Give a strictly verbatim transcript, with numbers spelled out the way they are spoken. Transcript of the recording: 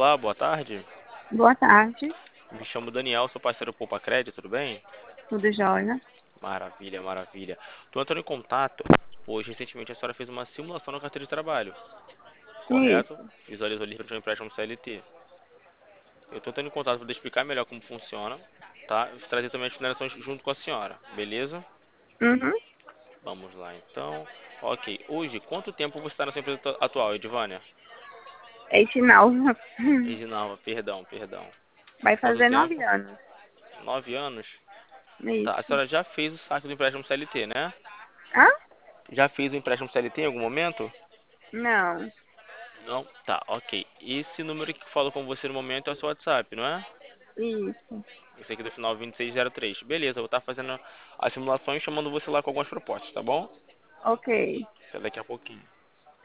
Olá, boa tarde. Boa tarde, Me chamo Daniel, sou parceiro Poupa Crédito, tudo bem? tudo jóia? Maravilha, maravilha. Tô entrando em contato, pois recentemente a senhora fez uma simulação na carteira de trabalho, correto? Isso, Visualizou ali para um empréstimo C L T. Eu tô entrando em contato para explicar melhor como funciona, tá? E trazer também as finalizações junto com a senhora, beleza? uhum. Vamos lá, então. Ok, hoje, quanto tempo você está na sua empresa atu- atual, Edvânia? Esse não, Edinalva, perdão, perdão. vai Quanto fazer nove tempo? anos. Nove anos? Tá, a Isso. senhora já fez o saque do empréstimo C L T, né? Hã? Já fez o empréstimo C L T em algum momento? Não, Não? Tá, ok. Esse número que fala com você no momento é o seu WhatsApp, não é? isso. Esse aqui do final vinte e seis zero três. Beleza, eu vou estar fazendo as simulações e chamando você lá com algumas propostas, tá bom? Ok. Até daqui a pouquinho.